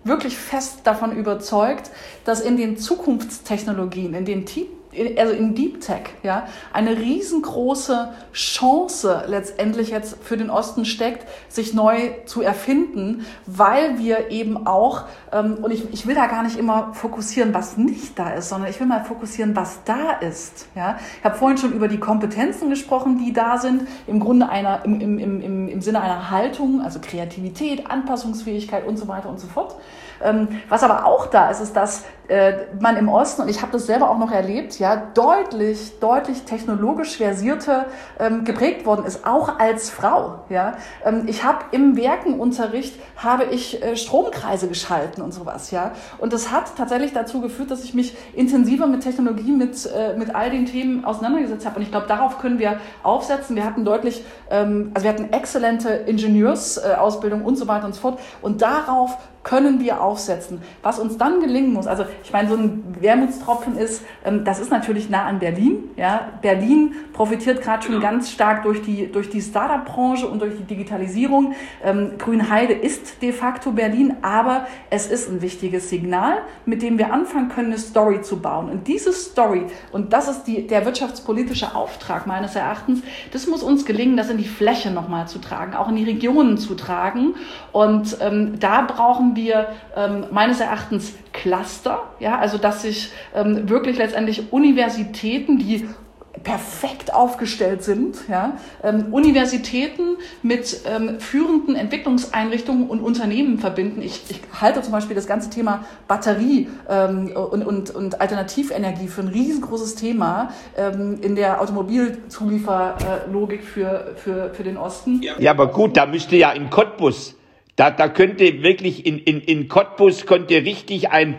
wirklich fest davon überzeugt, dass in den Zukunftstechnologien, in den T also in Deep Tech, ja, eine riesengroße Chance letztendlich jetzt für den Osten steckt, sich neu zu erfinden, weil wir eben auch, ähm, und ich, ich will da gar nicht immer fokussieren, was nicht da ist, sondern ich will mal fokussieren, was da ist. Ja. Ich habe vorhin schon über die Kompetenzen gesprochen, die da sind, im Grunde einer, im, im, im, im Sinne einer Haltung, also Kreativität, Anpassungsfähigkeit und so weiter und so fort. Ähm, was aber auch da ist, ist, dass äh, man im Osten, und ich habe das selber auch noch erlebt, ja, deutlich, deutlich technologisch versierte ähm, geprägt worden ist, auch als Frau. Ja. Ähm, ich habe im Werkenunterricht habe ich äh, Stromkreise geschalten und sowas. Ja. Und das hat tatsächlich dazu geführt, dass ich mich intensiver mit Technologie, mit, äh, mit all den Themen auseinandergesetzt habe. Und ich glaube, darauf können wir aufsetzen. Wir hatten deutlich, ähm, also wir hatten exzellente Ingenieursausbildung und so weiter und so fort. Und darauf können wir aufsetzen. Was uns dann gelingen muss, also ich meine, so ein Wermutstropfen ist, ähm, das ist natürlich nah an Berlin. Ja. Berlin profitiert gerade schon ganz stark durch die, durch die Startup-Branche und durch die Digitalisierung. Ähm, Grünheide ist de facto Berlin, aber es ist ein wichtiges Signal, mit dem wir anfangen können, eine Story zu bauen. Und diese Story, und das ist die, der wirtschaftspolitische Auftrag meines Erachtens, das muss uns gelingen, das in die Fläche nochmal zu tragen, auch in die Regionen zu tragen. Und ähm, da brauchen wir ähm, meines Erachtens Cluster, ja, also dass sich ähm, wirklich letztendlich Universitäten, die perfekt aufgestellt sind, ja, ähm, Universitäten mit ähm, führenden Entwicklungseinrichtungen und Unternehmen verbinden. Ich, ich halte zum Beispiel das ganze Thema Batterie ähm, und, und, und Alternativenergie für ein riesengroßes Thema ähm, in der Automobilzulieferlogik für, für, für den Osten. Ja, aber gut, da müsste ja in Cottbus, da, da könnte wirklich in, in, in Cottbus könnte richtig ein,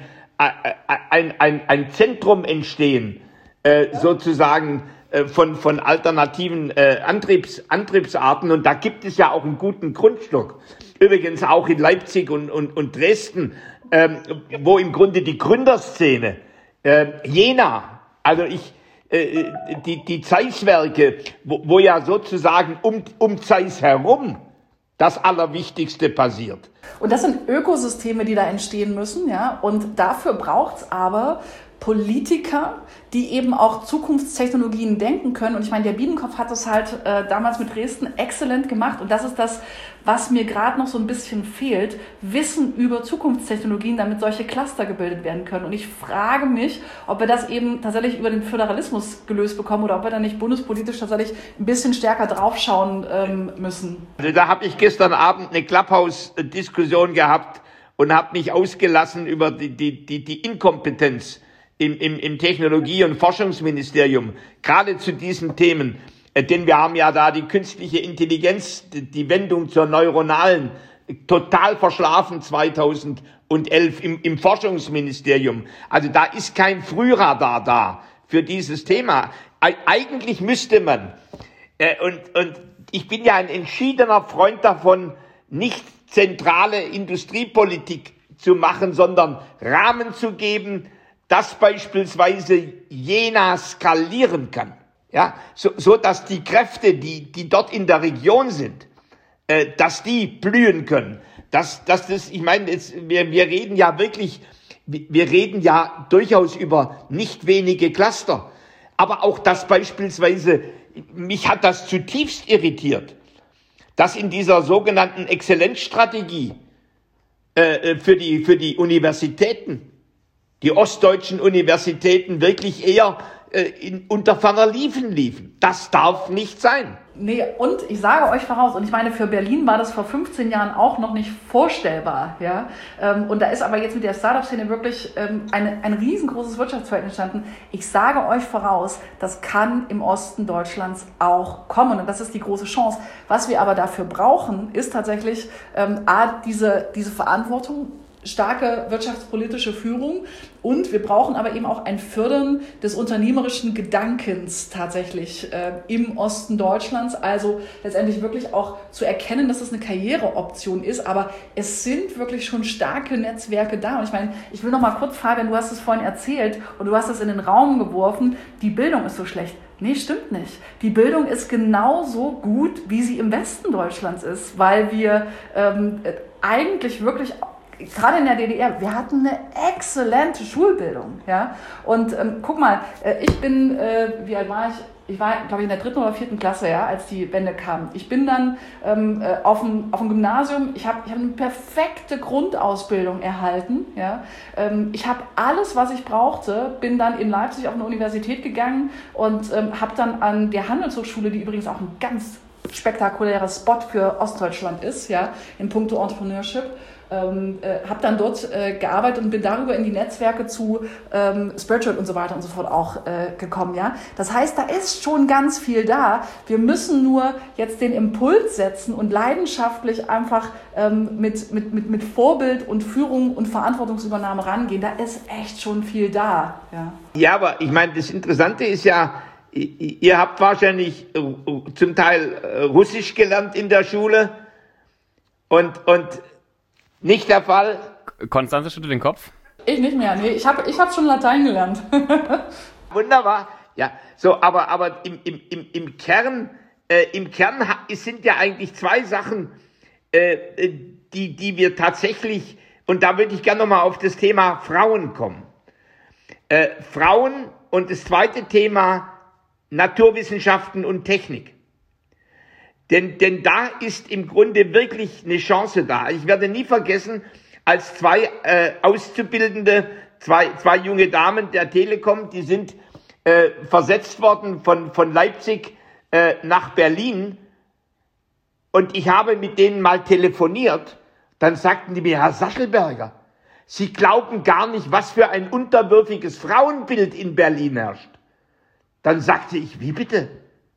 ein, ein, ein Zentrum entstehen, äh, ja. sozusagen äh, von, von alternativen äh, Antriebs, Antriebsarten. Und da gibt es ja auch einen guten Grundstock. Übrigens auch in Leipzig und, und, und Dresden, ähm, wo im Grunde die Gründerszene, äh, Jena, also ich, äh, die, die Zeisswerke, wo, wo ja sozusagen um, um Zeiss herum das Allerwichtigste passiert. Und das sind Ökosysteme, die da entstehen müssen, ja. Und dafür braucht es aber Politiker, die eben auch Zukunftstechnologien denken können. Und ich meine, der Biedenkopf hat das halt äh, damals mit Dresden exzellent gemacht. Und das ist das, was mir gerade noch so ein bisschen fehlt. Wissen über Zukunftstechnologien, damit solche Cluster gebildet werden können. Und ich frage mich, ob wir das eben tatsächlich über den Föderalismus gelöst bekommen oder ob wir da nicht bundespolitisch tatsächlich ein bisschen stärker draufschauen ähm, müssen. Also da habe ich gestern Abend eine Clubhouse-Diskussion gehabt und habe mich ausgelassen über die, die, die, die Inkompetenz Im, im, im Technologie- und Forschungsministerium, gerade zu diesen Themen. Äh, denn wir haben ja da die künstliche Intelligenz, die, die Wendung zur neuronalen, total verschlafen zweitausendelf im, im Forschungsministerium. Also da ist kein Frühradar da für dieses Thema. E- eigentlich müsste man, äh, und, und ich bin ja ein entschiedener Freund davon, nicht zentrale Industriepolitik zu machen, sondern Rahmen zu geben, dass beispielsweise Jena skalieren kann, ja, so, so dass die Kräfte, die, die dort in der Region sind, äh, dass die blühen können, dass, dass das, ich meine, jetzt, wir, wir reden ja wirklich, wir reden ja durchaus über nicht wenige Cluster, aber auch, dass beispielsweise, mich hat das zutiefst irritiert, dass in dieser sogenannten Exzellenzstrategie äh, für die, für die Universitäten die ostdeutschen Universitäten wirklich eher äh, in, unter ferner Liefen liefen. Das darf nicht sein. Nee, und ich sage euch voraus, und ich meine, für Berlin war das vor fünfzehn Jahren auch noch nicht vorstellbar. Ja? Ähm, und da ist aber jetzt mit der Startup-Szene wirklich ähm, eine, ein riesengroßes Wirtschaftsfeld entstanden. Ich sage euch voraus, das kann im Osten Deutschlands auch kommen. Und das ist die große Chance. Was wir aber dafür brauchen, ist tatsächlich ähm, A, diese, diese Verantwortung, starke wirtschaftspolitische Führung, und wir brauchen aber eben auch ein Fördern des unternehmerischen Gedankens tatsächlich äh, im Osten Deutschlands, also letztendlich wirklich auch zu erkennen, dass es eine Karriereoption ist, aber es sind wirklich schon starke Netzwerke da. Und ich meine, ich will noch mal kurz, Fabian, du hast es vorhin erzählt und du hast es in den Raum geworfen, die Bildung ist so schlecht. Nee, stimmt nicht. Die Bildung ist genauso gut, wie sie im Westen Deutschlands ist, weil wir ähm, eigentlich wirklich gerade in der D D R, wir hatten eine exzellente Schulbildung. Ja? Und ähm, guck mal, äh, ich bin, äh, wie alt war ich? Ich war, glaube ich, in der dritten oder vierten Klasse, ja, als die Wende kam. Ich bin dann ähm, auf dem auf dem Gymnasium, ich habe ich hab eine perfekte Grundausbildung erhalten. Ja. Ähm, ich habe alles, was ich brauchte, bin dann in Leipzig auf eine Universität gegangen und ähm, habe dann an der Handelshochschule, die übrigens auch ein ganz spektakulärer Spot für Ostdeutschland ist, ja, in puncto Entrepreneurship, Ähm, äh, habe dann dort äh, gearbeitet und bin darüber in die Netzwerke zu ähm, Spiritual und so weiter und so fort auch äh, gekommen. Ja? Das heißt, da ist schon ganz viel da. Wir müssen nur jetzt den Impuls setzen und leidenschaftlich einfach ähm, mit, mit, mit, mit Vorbild und Führung und Verantwortungsübernahme rangehen. Da ist echt schon viel da. Ja, ja, aber ich meine, das Interessante ist ja, ihr habt wahrscheinlich zum Teil Russisch gelernt in der Schule und, und nicht der Fall. Konstanze schüttelt den Kopf. Ich nicht mehr, nee. Ich habe ich hab schon Latein gelernt. Wunderbar. Ja, so, aber, aber im, im, im, im Kern, äh, im Kern sind ja eigentlich zwei Sachen, äh, die, die wir tatsächlich, und da würde ich gerne nochmal auf das Thema Frauen kommen. Äh, Frauen und das zweite Thema Naturwissenschaften und Technik. Denn, denn da ist im Grunde wirklich eine Chance da. Ich werde nie vergessen, als zwei äh, Auszubildende, zwei, zwei junge Damen der Telekom, die sind äh, versetzt worden von, von Leipzig äh, nach Berlin. Und ich habe mit denen mal telefoniert. Dann sagten die mir, Herr Sattelberger, Sie glauben gar nicht, was für ein unterwürfiges Frauenbild in Berlin herrscht. Dann sagte ich, wie bitte?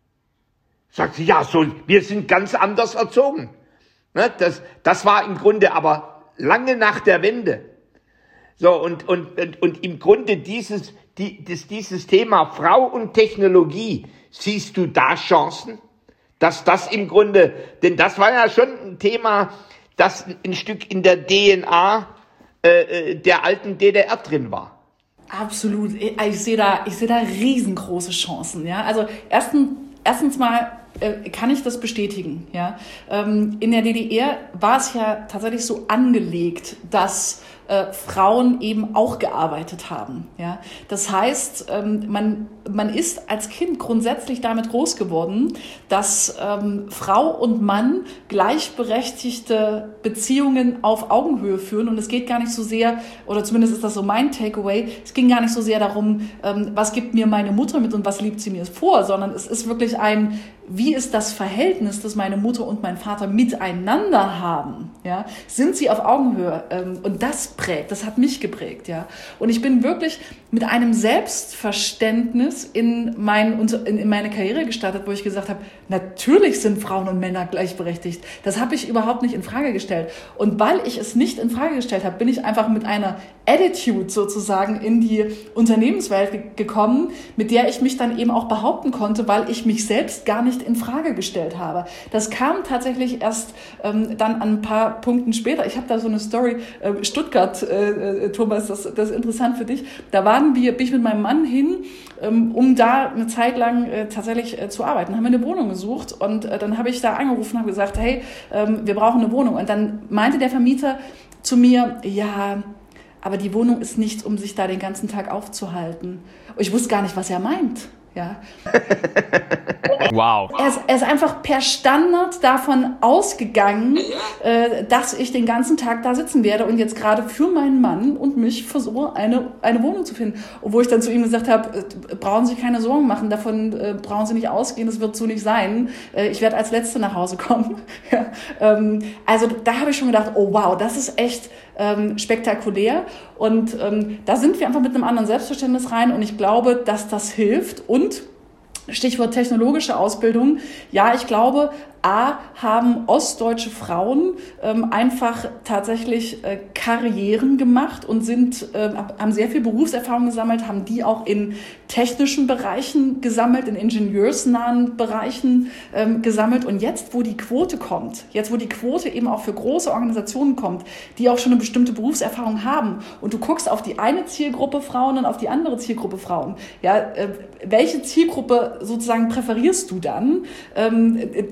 Sagt sie, ja, so, wir sind ganz anders erzogen. Ne, das, das war im Grunde aber lange nach der Wende. So, und, und, und, und im Grunde dieses, die, das, dieses Thema Frau und Technologie, siehst du da Chancen? Dass das im Grunde, denn das war ja schon ein Thema, das ein Stück in der D N A äh, der alten D D R drin war. Absolut. Ich sehe da, ich sehe da riesengroße Chancen. Ja, also erstens, erstens mal äh, kann ich das bestätigen. Ja, ähm, in der D D R war es ja tatsächlich so angelegt, dass äh, Frauen eben auch gearbeitet haben. Ja, das heißt, ähm, man man ist als Kind grundsätzlich damit groß geworden, dass ähm, Frau und Mann gleichberechtigte Beziehungen auf Augenhöhe führen. Und es geht gar nicht so sehr, oder zumindest ist das so mein Takeaway, es ging gar nicht so sehr darum, ähm, was gibt mir meine Mutter mit und was liebt sie mir vor, sondern es ist wirklich ein, wie ist das Verhältnis, das meine Mutter und mein Vater miteinander haben? Ja? Sind sie auf Augenhöhe? Ähm, und das prägt, das hat mich geprägt. Ja? Und ich bin wirklich mit einem Selbstverständnis in, mein, in, in meine Karriere gestartet, wo ich gesagt habe, natürlich sind Frauen und Männer gleichberechtigt. Das habe ich überhaupt nicht in Frage gestellt. Und weil ich es nicht in Frage gestellt habe, bin ich einfach mit einer Attitude sozusagen in die Unternehmenswelt ge- gekommen, mit der ich mich dann eben auch behaupten konnte, weil ich mich selbst gar nicht in Frage gestellt habe. Das kam tatsächlich erst ähm, dann an ein paar Punkten später. Ich habe da so eine Story, äh, Stuttgart, äh, äh, Thomas, das, das ist interessant für dich. Da waren wir, bin ich mit meinem Mann hin, ähm, um da eine Zeit lang äh, tatsächlich äh, zu arbeiten. Haben wir eine Wohnung gesucht und äh, dann habe ich da angerufen und habe gesagt, hey, ähm, wir brauchen eine Wohnung. Und dann meinte der Vermieter zu mir, ja, aber die Wohnung ist nicht, um sich da den ganzen Tag aufzuhalten. Und ich wusste gar nicht, was er meint. Ja. Wow. Er ist, er ist einfach per Standard davon ausgegangen, äh, dass ich den ganzen Tag da sitzen werde und jetzt gerade für meinen Mann und mich versuche, eine, eine Wohnung zu finden. Obwohl ich dann zu ihm gesagt habe, äh, brauchen Sie keine Sorgen machen, davon äh, brauchen Sie nicht ausgehen, das wird so nicht sein. Äh, ich werde als Letzte nach Hause kommen. ja. ähm, also da habe ich schon gedacht, oh wow, das ist echt ähm, spektakulär. Und ähm, da sind wir einfach mit einem anderen Selbstverständnis rein und ich glaube, dass das hilft. Und Stichwort technologische Ausbildung. Ja, ich glaube, A, haben ostdeutsche Frauen ähm, einfach tatsächlich äh, Karrieren gemacht und sind, äh, haben sehr viel Berufserfahrung gesammelt, haben die auch in technischen Bereichen gesammelt, in ingenieursnahen Bereichen ähm, gesammelt. Und jetzt, wo die Quote kommt, jetzt, wo die Quote eben auch für große Organisationen kommt, die auch schon eine bestimmte Berufserfahrung haben und du guckst auf die eine Zielgruppe Frauen und auf die andere Zielgruppe Frauen, ja, äh, welche Zielgruppe sozusagen präferierst du dann? Ähm, die mit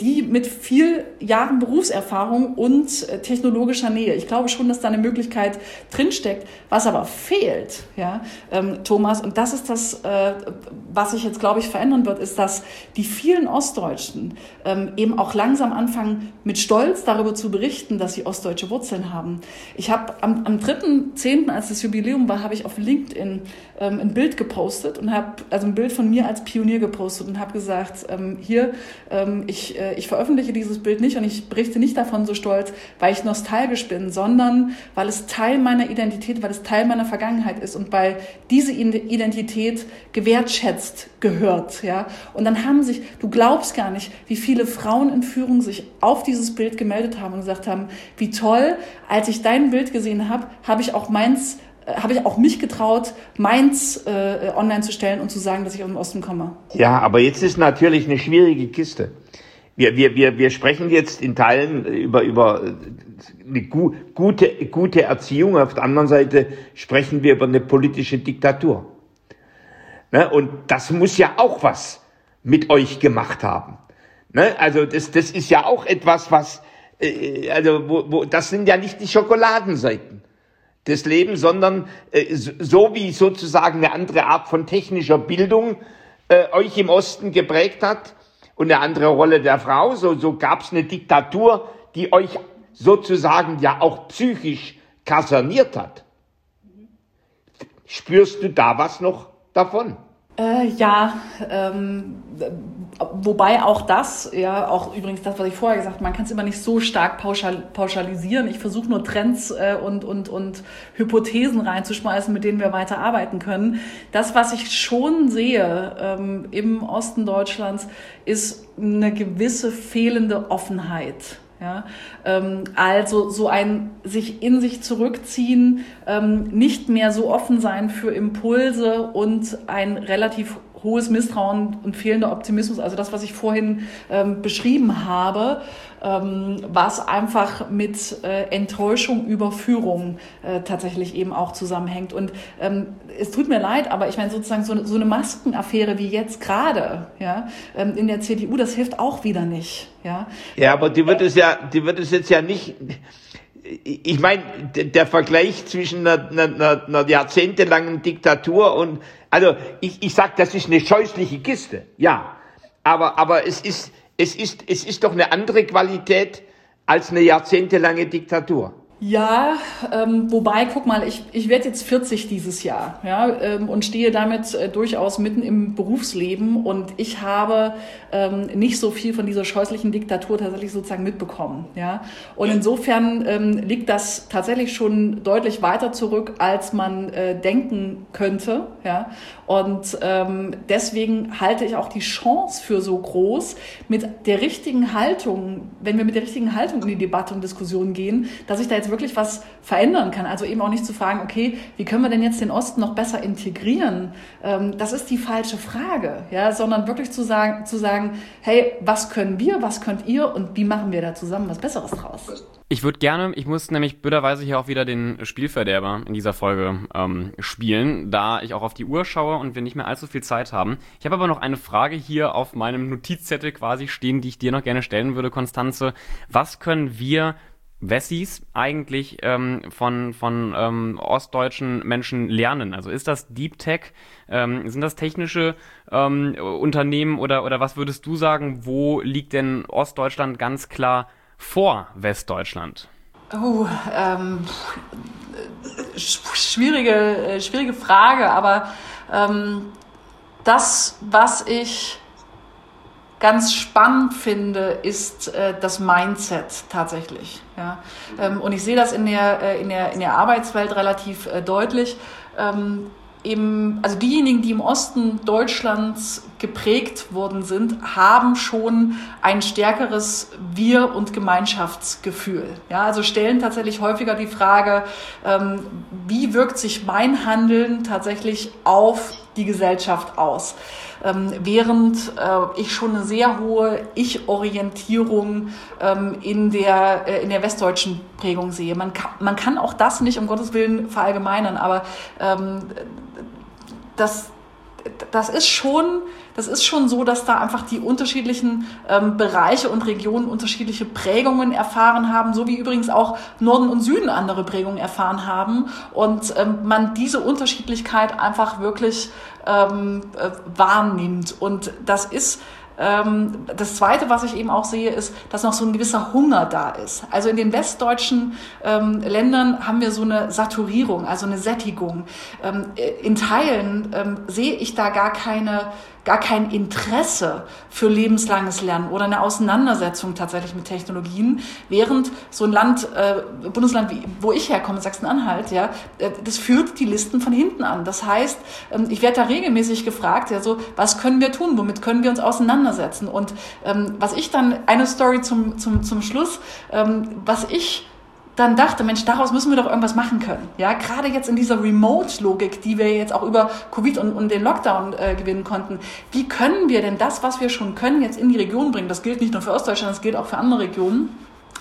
mit viel Jahren Berufserfahrung und äh, technologischer Nähe. Ich glaube schon, dass da eine Möglichkeit drinsteckt. Was aber fehlt, ja, ähm, Thomas, und das ist das, äh, was sich jetzt, glaube ich, verändern wird, ist, dass die vielen Ostdeutschen ähm, eben auch langsam anfangen, mit Stolz darüber zu berichten, dass sie ostdeutsche Wurzeln haben. Ich habe am, am dritten zehnten, als das Jubiläum war, habe ich auf LinkedIn ähm, ein Bild gepostet und habe, also ein Bild von mir als Pionier gepostet und habe gesagt, ähm, hier, ähm, ich, äh, ich veröffentliche dieses Bild nicht und ich berichte nicht davon so stolz, weil ich nostalgisch bin, sondern weil es Teil meiner Identität, weil es Teil meiner Vergangenheit ist und weil diese Identität gewertschätzt gehört, ja. Und dann haben sich, du glaubst gar nicht, wie viele Frauenentführungen sich auf dieses Bild gemeldet haben und gesagt haben, wie toll, als ich dein Bild gesehen habe, habe ich auch meins, äh, habe ich auch mich getraut, meins äh, online zu stellen und zu sagen, dass ich aus dem Osten komme. Ja, aber jetzt ist natürlich eine schwierige Kiste. Wir, wir, wir, wir sprechen jetzt in Teilen über, über eine gu, gute, gute Erziehung. Auf der anderen Seite sprechen wir über eine politische Diktatur. Ne? Und das muss ja auch was mit euch gemacht haben. Ne? Also das, das ist ja auch etwas, was, äh, also wo, wo, das sind ja nicht die Schokoladenseiten des Lebens, sondern äh, so wie sozusagen eine andere Art von technischer Bildung äh, euch im Osten geprägt hat, und eine andere Rolle der Frau, so, so gab es eine Diktatur, die euch sozusagen ja auch psychisch kaserniert hat. Spürst du da was noch davon? Äh, ja, ähm, wobei auch das, ja, auch übrigens das, was ich vorher gesagt habe, man kann es immer nicht so stark pauschal, pauschalisieren. Ich versuche nur Trends äh, und, und, und Hypothesen reinzuschmeißen, mit denen wir weiter arbeiten können. Das, was ich schon sehe ähm, im Osten Deutschlands, ist eine gewisse fehlende Offenheit. Ja, ähm, also so ein sich in sich zurückziehen, ähm, nicht mehr so offen sein für Impulse und ein relativ hohes Misstrauen und fehlender Optimismus, also das, was ich vorhin ähm, beschrieben habe, ähm, was einfach mit äh, Enttäuschung, Überführung äh, tatsächlich eben auch zusammenhängt. Und ähm, es tut mir leid, aber ich meine sozusagen so, so eine Maskenaffäre wie jetzt gerade, ja, ähm, in der C D U, das hilft auch wieder nicht. Ja, ja, aber die wird es ja, die wird es jetzt ja nicht. Ich meine, der Vergleich zwischen einer, einer, einer jahrzehntelangen Diktatur und, also ich, ich sag, das ist eine scheußliche Kiste, ja, aber aber es ist es ist es ist doch eine andere Qualität als eine jahrzehntelange Diktatur. Ja, ähm, wobei, guck mal, ich, ich werde jetzt vierzig dieses Jahr, ja, ähm, und stehe damit äh, durchaus mitten im Berufsleben und ich habe ähm, nicht so viel von dieser scheußlichen Diktatur tatsächlich sozusagen mitbekommen, ja. Und insofern ähm, liegt das tatsächlich schon deutlich weiter zurück, als man äh, denken könnte, ja. Und ähm, deswegen halte ich auch die Chance für so groß, mit der richtigen Haltung, wenn wir mit der richtigen Haltung in die Debatte und Diskussion gehen, dass ich da jetzt wirklich was verändern kann. Also eben auch nicht zu fragen, okay, wie können wir denn jetzt den Osten noch besser integrieren? Ähm, das ist die falsche Frage, ja, sondern wirklich zu sagen, zu sagen, hey, was können wir, was könnt ihr und wie machen wir da zusammen was Besseres draus? Ich würde gerne, ich muss nämlich blöderweise hier auch wieder den Spielverderber in dieser Folge ähm, spielen, da ich auch auf die Uhr schaue und wir nicht mehr allzu viel Zeit haben. Ich habe aber noch eine Frage hier auf meinem Notizzettel quasi stehen, die ich dir noch gerne stellen würde, Constanze. Was können wir Wessis eigentlich ähm, von, von ähm, ostdeutschen Menschen lernen? Also ist das Deep Tech, ähm, sind das technische ähm, Unternehmen oder, oder was würdest du sagen, wo liegt denn Ostdeutschland ganz klar vor Westdeutschland? Oh, ähm, schwierige, schwierige Frage, aber ähm, das, was ich ganz spannend finde, ist äh, das Mindset tatsächlich. Ja? Ähm, und ich sehe das in der, äh, in der, in der Arbeitswelt relativ äh, deutlich. Ähm, Im, also diejenigen, die im Osten Deutschlands geprägt worden sind, haben schon ein stärkeres Wir- und Gemeinschaftsgefühl. Ja, also stellen tatsächlich häufiger die Frage, ähm, wie wirkt sich mein Handeln tatsächlich auf die Gesellschaft aus? Ähm, während äh, ich schon eine sehr hohe Ich-Orientierung ähm, in der, äh, in der westdeutschen Prägung sehe. Man kann, man kann auch das nicht, um Gottes Willen, verallgemeinern, aber ähm, das, das ist schon, das ist schon so, dass da einfach die unterschiedlichen ähm, Bereiche und Regionen unterschiedliche Prägungen erfahren haben, so wie übrigens auch Norden und Süden andere Prägungen erfahren haben und ähm, man diese Unterschiedlichkeit einfach wirklich ähm, äh, wahrnimmt. Und das ist das Zweite, was ich eben auch sehe, ist, dass noch so ein gewisser Hunger da ist. Also in den westdeutschen ähm, Ländern haben wir so eine Saturierung, also eine Sättigung. Ähm, in Teilen ähm, sehe ich da gar keine gar kein Interesse für lebenslanges Lernen oder eine Auseinandersetzung tatsächlich mit Technologien, während so ein Land, äh, Bundesland, wie, wo ich herkomme, Sachsen-Anhalt, ja, äh, das führt die Listen von hinten an. Das heißt, ähm, ich werde da regelmäßig gefragt, ja, so, was können wir tun, womit können wir uns auseinandersetzen? Und ähm, was ich dann, eine Story zum, zum, zum Schluss, ähm, was ich dann dachte, Mensch, daraus müssen wir doch irgendwas machen können. Ja, gerade jetzt in dieser Remote-Logik, die wir jetzt auch über Covid und, und den Lockdown äh, gewinnen konnten. Wie können wir denn das, was wir schon können, jetzt in die Region bringen? Das gilt nicht nur für Ostdeutschland, das gilt auch für andere Regionen.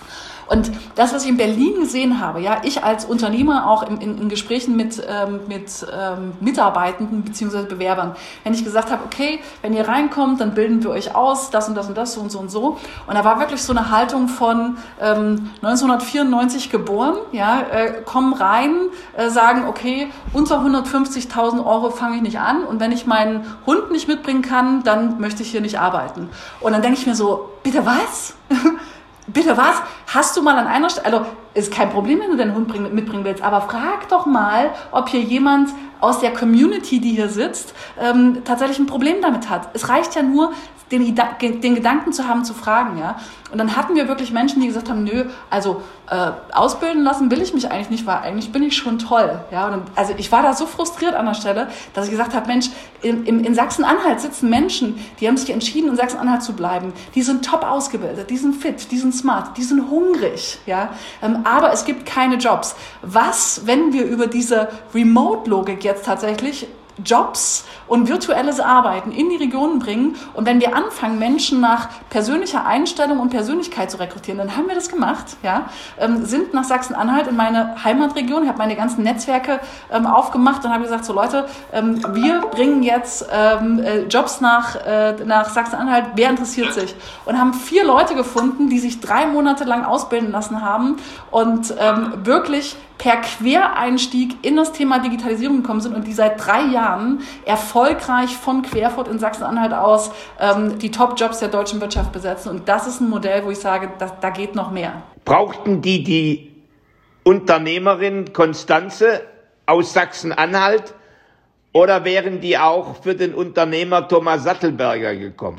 Und das, was ich in Berlin gesehen habe, ja, ich als Unternehmer auch in, in, in Gesprächen mit, ähm, mit ähm, Mitarbeitenden bzw. Bewerbern, wenn ich gesagt habe, okay, wenn ihr reinkommt, dann bilden wir euch aus, das und das und das, so und so und so. Und da war wirklich so eine Haltung von ähm, neunzehnhundertvierundneunzig geboren, ja, äh, kommen rein, äh, sagen, okay, unter hundertfünfzigtausend Euro fange ich nicht an und wenn ich meinen Hund nicht mitbringen kann, dann möchte ich hier nicht arbeiten. Und dann denke ich mir so, bitte was? Bitte was? Hast du mal an einer Stelle, also ist kein Problem, wenn du deinen Hund bring, mitbringen willst, aber frag doch mal, ob hier jemand aus der Community, die hier sitzt, ähm, tatsächlich ein Problem damit hat. Es reicht ja nur, den, den Gedanken zu haben, zu fragen, ja. Und dann hatten wir wirklich Menschen, die gesagt haben, nö, also äh, ausbilden lassen will ich mich eigentlich nicht, weil eigentlich bin ich schon toll, ja. Und dann, also ich war da so frustriert an der Stelle, dass ich gesagt habe, Mensch, in, in, in Sachsen-Anhalt sitzen Menschen, die haben sich entschieden, in Sachsen-Anhalt zu bleiben. Die sind top ausgebildet, die sind fit, die sind smart, die sind hungrig, ja. Ähm, aber es gibt keine Jobs. Was, wenn wir über diese Remote-Logik jetzt tatsächlich Jobs und virtuelles Arbeiten in die Regionen bringen und wenn wir anfangen, Menschen nach persönlicher Einstellung und Persönlichkeit zu rekrutieren, dann haben wir das gemacht, ja, ähm, sind nach Sachsen-Anhalt in meine Heimatregion, ich habe meine ganzen Netzwerke ähm, aufgemacht und habe gesagt, so Leute, ähm, wir bringen jetzt ähm, äh, Jobs nach, äh, nach Sachsen-Anhalt, wer interessiert sich? Und haben vier Leute gefunden, die sich drei Monate lang ausbilden lassen haben und ähm, wirklich per Quereinstieg in das Thema Digitalisierung gekommen sind und die seit drei Jahren erfolgreich von Querfurt in Sachsen-Anhalt aus ähm, die Top-Jobs der deutschen Wirtschaft besetzen. Und das ist ein Modell, wo ich sage, da, da geht noch mehr. Brauchten die die Unternehmerin Constanze aus Sachsen-Anhalt oder wären die auch für den Unternehmer Thomas Sattelberger gekommen?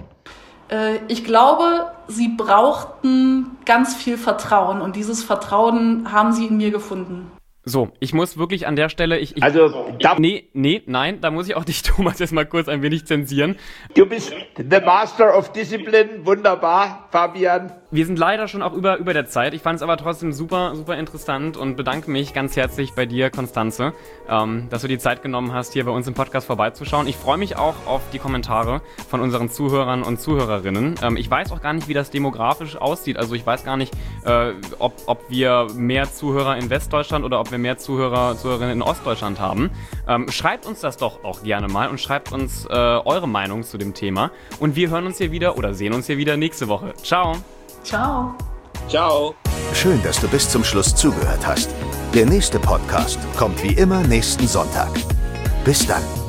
Ich glaube, sie brauchten ganz viel Vertrauen und dieses Vertrauen haben sie in mir gefunden. So, ich muss wirklich an der Stelle, ich, ich also, da, nee, nee, nein, da muss ich auch dich, Thomas, jetzt mal kurz ein wenig zensieren. Du bist the Master of Discipline, wunderbar, Fabian. Wir sind leider schon auch über, über der Zeit. Ich fand es aber trotzdem super, super interessant und bedanke mich ganz herzlich bei dir, Constanze, ähm, dass du die Zeit genommen hast, hier bei uns im Podcast vorbeizuschauen. Ich freue mich auch auf die Kommentare von unseren Zuhörern und Zuhörerinnen. Ähm, ich weiß auch gar nicht, wie das demografisch aussieht. Also ich weiß gar nicht, äh, ob, ob wir mehr Zuhörer in Westdeutschland oder ob wir mehr Zuhörer, Zuhörerinnen in Ostdeutschland haben. Ähm, schreibt uns das doch auch gerne mal und schreibt uns äh, eure Meinung zu dem Thema. Und wir hören uns hier wieder oder sehen uns hier wieder nächste Woche. Ciao! Ciao. Ciao. Schön, dass du bis zum Schluss zugehört hast. Der nächste Podcast kommt wie immer nächsten Sonntag. Bis dann.